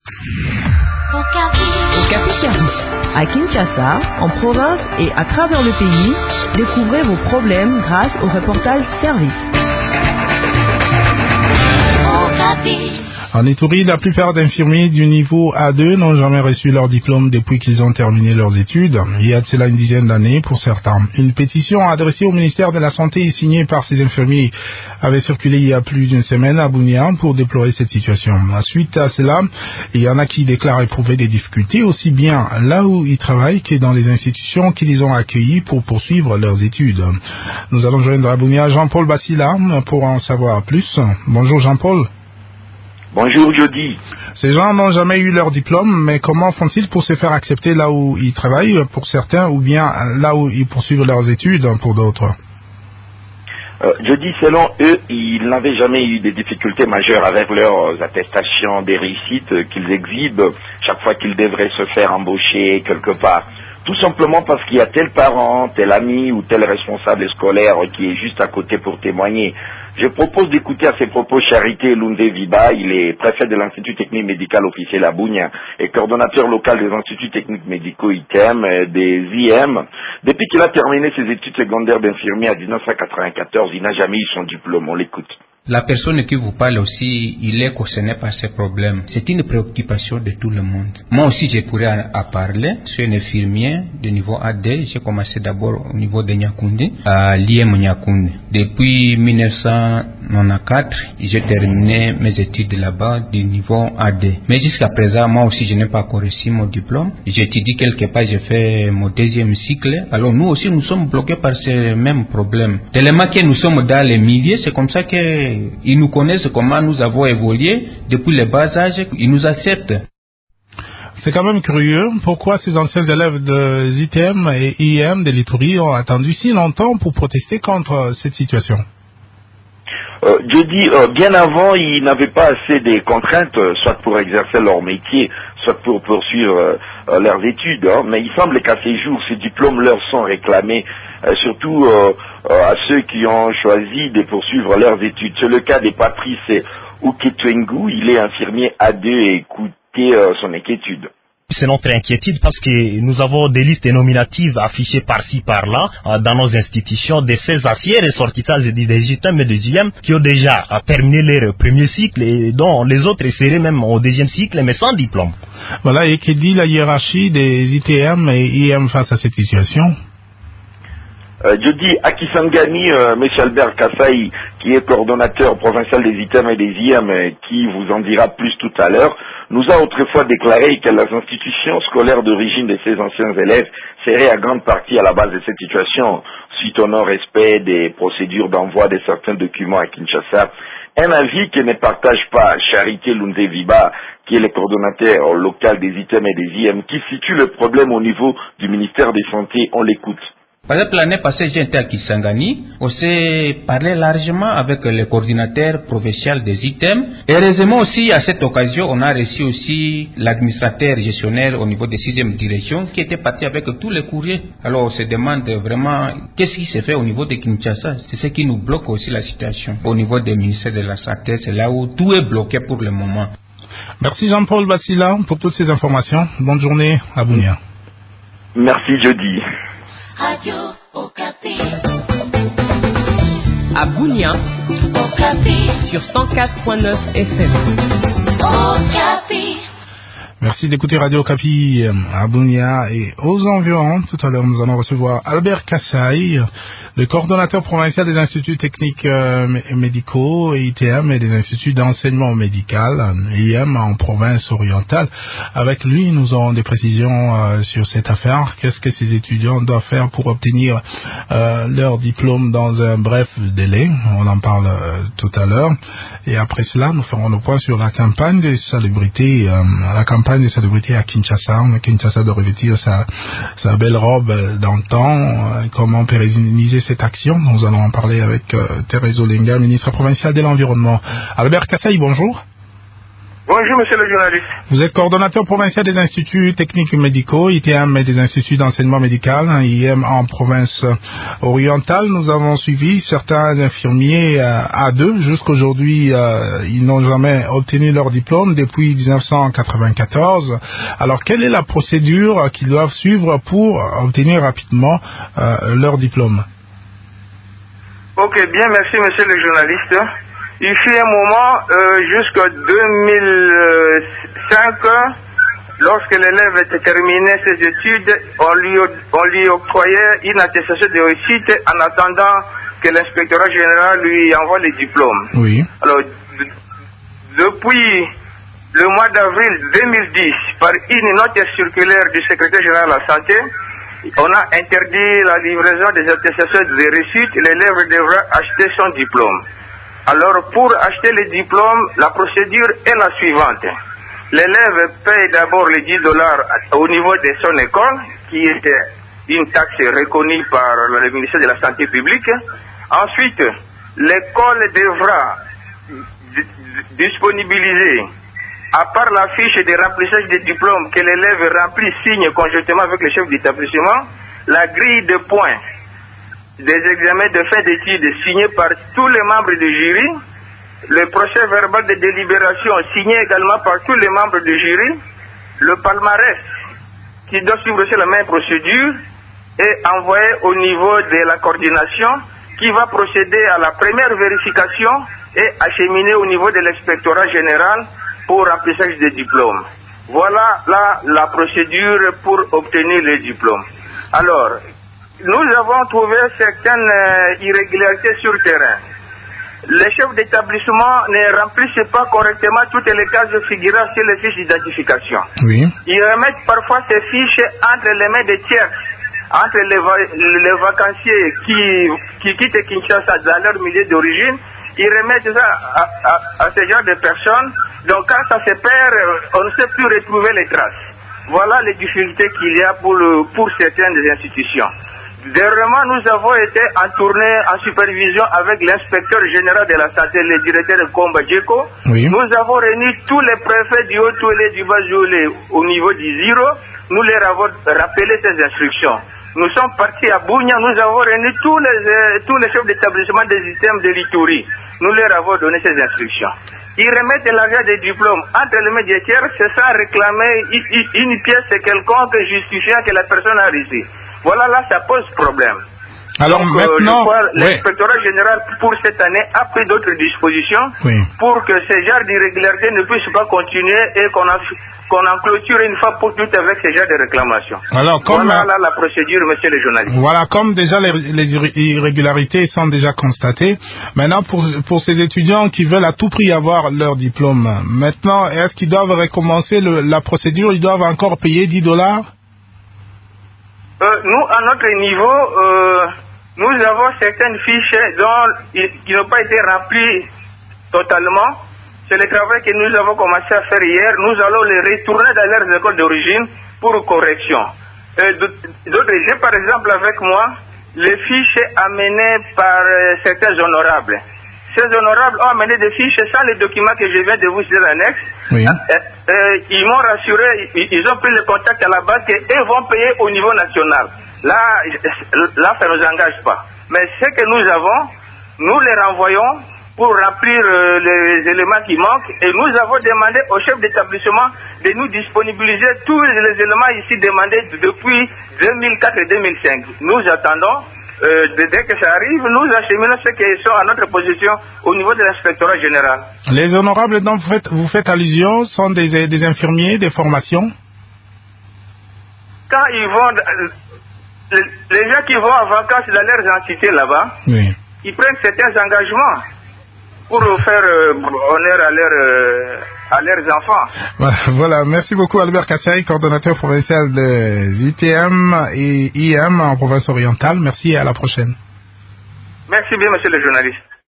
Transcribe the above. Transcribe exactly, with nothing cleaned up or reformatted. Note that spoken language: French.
Okapi Service. À Kinshasa, en province et à travers le pays, découvrez vos problèmes grâce au reportage service. En Ituri, la plupart d'infirmiers du niveau A deux n'ont jamais reçu leur diplôme depuis qu'ils ont terminé leurs études. Il y a de cela une dizaine d'années pour certains. Une pétition adressée au ministère de la Santé et signée par ces infirmiers avait circulé il y a plus d'une semaine à Bunia pour déplorer cette situation. Suite à cela, il y en a qui déclarent éprouver des difficultés aussi bien là où ils travaillent que dans les institutions qui les ont accueillis pour poursuivre leurs études. Nous allons joindre à Bunia Jean-Paul Bassila pour en savoir plus. Bonjour Jean-Paul. Bonjour Jody. Ces gens n'ont jamais eu leur diplôme, mais comment font-ils pour se faire accepter là où ils travaillent pour certains ou bien là où ils poursuivent leurs études pour d'autres? euh, Jody, selon eux, ils n'avaient jamais eu des difficultés majeures avec leurs attestations des réussites qu'ils exhibent chaque fois qu'ils devraient se faire embaucher quelque part. Tout simplement parce qu'il y a tel parent, tel ami ou tel responsable scolaire qui est juste à côté pour témoigner. Je propose d'écouter à ces propos Charité Lunde Viba. Il est préfet de l'Institut technique médical officiel à Bunia et coordonnateur local des instituts techniques médicaux I T E M, des I M. Depuis qu'il a terminé ses études secondaires d'infirmier en dix-neuf cent quatre-vingt-quatorze, il n'a jamais eu son diplôme. On l'écoute. La personne qui vous parle aussi, il est concerné par ces problèmes. C'est une préoccupation de tout le monde. Moi aussi, je pourrais en parler. Je suis un infirmier de niveau A D. J'ai commencé d'abord au niveau de Nyakundi, à l'I M Nyakundi. Depuis mille neuf cent quatre-vingt-quatorze, j'ai terminé mes études là-bas du niveau A D. Mais jusqu'à présent, moi aussi, je n'ai pas encore reçu mon diplôme. J'étudie quelque part, j'ai fait mon deuxième cycle. Alors nous aussi, nous sommes bloqués par ces mêmes problèmes. Tellement que nous sommes dans les milieux, c'est comme ça que ils nous connaissent comment nous avons évolué depuis le bas âge, ils nous acceptent. C'est quand même curieux. Pourquoi ces anciens élèves de I T M et I M de l'Ituri ont attendu si longtemps pour protester contre cette situation? Euh, je dis, euh, bien avant, ils n'avaient pas assez de contraintes, euh, soit pour exercer leur métier, soit pour poursuivre euh, euh, leurs études. Hein. Mais il semble qu'à ces jours, ces diplômes leur sont réclamés, euh, surtout euh, euh, à ceux qui ont choisi de poursuivre leurs études. C'est le cas de Patrice Ouketwengu. Il est infirmier A deux et écoutez euh, son inquiétude. C'est notre inquiétude parce que nous avons des listes nominatives affichées par-ci, par-là, euh, dans nos institutions, de ces anciens ressortissants des I T E M et des I M qui ont déjà euh, terminé leur premier cycle et dont les autres seraient même au deuxième cycle, mais sans diplôme. Voilà, et que dit la hiérarchie des I T M et I M face à cette situation? Euh, je dis à Kisangani, euh, M. Albert Kassaï, qui est coordonnateur provincial des I T E M et des I M, euh, qui vous en dira plus tout à l'heure, nous a autrefois déclaré que les institutions scolaires d'origine de ces anciens élèves seraient à grande partie à la base de cette situation, suite au non-respect des procédures d'envoi de certains documents à Kinshasa. Un avis que ne partage pas Charité Lunde Viba, qui est le coordonnateur local des I T E M et des I M, qui situe le problème au niveau du ministère des Santé. On l'écoute. Par exemple, l'année passée, j'étais à Kisangani. On s'est parlé largement avec le coordinateur provincial des I T E M. Heureusement aussi, à cette occasion, on a reçu aussi l'administrateur gestionnaire au niveau des sixième direction qui était parti avec tous les courriers. Alors, on se demande vraiment qu'est-ce qui se fait au niveau de Kinshasa. C'est ce qui nous bloque aussi la situation. Au niveau des ministères de la Santé, c'est là où tout est bloqué pour le moment. Merci Jean-Paul Bassila pour toutes ces informations. Bonne journée à Bunia. Merci Jody. Radio Okapi. À Bunia, Okapi. sur cent quatre point neuf F M. Okapi. Merci d'écouter Radio Okapi à Bunia et aux environs. Tout à l'heure, nous allons recevoir Albert Kassaï, le coordonnateur provincial des instituts techniques euh, médicaux, I T M, et des instituts d'enseignement médical, I M, en province orientale. Avec lui, nous aurons des précisions euh, sur cette affaire. Qu'est-ce que ces étudiants doivent faire pour obtenir euh, leur diplôme dans un bref délai? On en parle euh, tout à l'heure. Et après cela, nous ferons le point sur la campagne de salubrité, euh, la campagne de salubrité à Kinshasa. Kinshasa doit revêtir sa, sa belle robe d'antan. Euh, comment pérenniser cette action? Nous allons en parler avec euh, Thérèse Olenga, ministre provinciale de l'Environnement. Albert Kassaï, bonjour. Bonjour, monsieur le journaliste. Vous êtes coordonnateur provincial des instituts techniques médicaux, I T M et des instituts d'enseignement médical, I M en province orientale. Nous avons suivi certains infirmiers euh, A deux. Jusqu'aujourd'hui, euh, ils n'ont jamais obtenu leur diplôme depuis mille neuf cent quatre-vingt-quatorze. Alors, quelle est la procédure qu'ils doivent suivre pour obtenir rapidement euh, leur diplôme? Ok, bien, merci, monsieur le journaliste. Il fut un moment, euh, jusqu'en deux mille cinq, lorsque l'élève était terminé ses études, on lui, on lui octroyait une attestation de réussite en attendant que l'inspectorat général lui envoie les diplômes. Oui. Alors, d- depuis le mois d'avril deux mille dix, par une note circulaire du secrétaire général de la santé, on a interdit la livraison des attestations de réussite. L'élève devra acheter son diplôme. Alors, pour acheter le diplôme, la procédure est la suivante. L'élève paye d'abord les dix dollars au niveau de son école, qui était une taxe reconnue par le ministère de la Santé publique. Ensuite, l'école devra disponibiliser, à part la fiche de remplissage des diplômes que l'élève remplit, signe conjointement avec le chef d'établissement, la grille de points des examens de fin d'études signés par tous les membres du jury, le procès verbal de délibération signé également par tous les membres du jury, le palmarès qui doit suivre aussi la même procédure est envoyé au niveau de la coordination qui va procéder à la première vérification et acheminer au niveau de l'inspectorat général pour remplissage des diplômes. Voilà là la procédure pour obtenir les diplômes. Alors, nous avons trouvé certaines euh, irrégularités sur le terrain. Les chefs d'établissement ne remplissent pas correctement toutes les cases figurant sur les fiches d'identification. Oui. Ils remettent parfois ces fiches entre les mains des tiers, entre les, va- les vacanciers qui, qui quittent Kinshasa dans leur milieu d'origine. Ils remettent ça à, à, à ce genre de personnes. Donc quand ça se perd, on ne sait plus retrouver les traces. Voilà les difficultés qu'il y a pour, le, pour certaines institutions. Dernièrement, nous avons été en tournée en supervision avec l'inspecteur général de la santé, le directeur de Komba Djeko. Oui. Nous avons réuni tous les préfets du Haut-Touélé, du Bas-Jouélé au niveau du Ziro. Nous leur avons rappelé ces instructions. Nous sommes partis à Bounia, nous avons réuni tous les, euh, tous les chefs d'établissement des systèmes de l'Ituri. Nous leur avons donné ces instructions. Ils remettent l'argent des diplômes entre les mains des tiers, c'est sans réclamer une pièce quelconque justifiant que la personne a reçu. Voilà, là, ça pose problème. Alors Donc, maintenant, euh, oui. l'inspectorat général pour cette année a pris d'autres dispositions Oui. pour que ces genres d'irrégularités ne puissent pas continuer et qu'on en, qu'on en clôture une fois pour toutes avec ces genres de réclamations. Alors, comme, voilà là, la procédure, monsieur le journaliste. Voilà, comme déjà les, les irrégularités sont déjà constatées, maintenant pour, pour ces étudiants qui veulent à tout prix avoir leur diplôme, maintenant, est-ce qu'ils doivent recommencer le, la procédure, ils doivent encore payer dix dollars? Euh, nous, à notre niveau, euh, nous avons certaines fiches dont, qui n'ont pas été remplies totalement. C'est le travail que nous avons commencé à faire hier. Nous allons les retourner dans leurs écoles d'origine pour correction. Euh, d'autres, j'ai par exemple avec moi les fiches amenées par euh, certains honorables. Ces honorables ont amené des fiches sans les documents que je viens de vous dire annexe. Oui. Euh, euh, ils m'ont rassuré, ils, ils ont pris le contact à la banque et ils vont payer au niveau national. Là, là, ça ne nous engage pas. Mais ce que nous avons, nous les renvoyons pour remplir euh, les éléments qui manquent et nous avons demandé au chef d'établissement de nous disponibiliser tous les éléments ici demandés depuis deux mille quatre et deux mille cinq. Nous attendons. Euh, dès que ça arrive, nous acheminons ceux qui sont à notre position au niveau de l'inspectorat général. Les honorables dont vous faites, vous faites allusion sont des, des infirmiers, des formations? Quand ils vont, les gens qui vont en vacances dans leurs entités là-bas, oui. Ils prennent certains engagements pour faire euh, honneur à, leur, euh, à leurs enfants. Voilà, merci beaucoup Albert Kassaï, coordonnateur provincial de I T M et I M en province orientale. Merci et à la prochaine. Merci bien, monsieur le journaliste.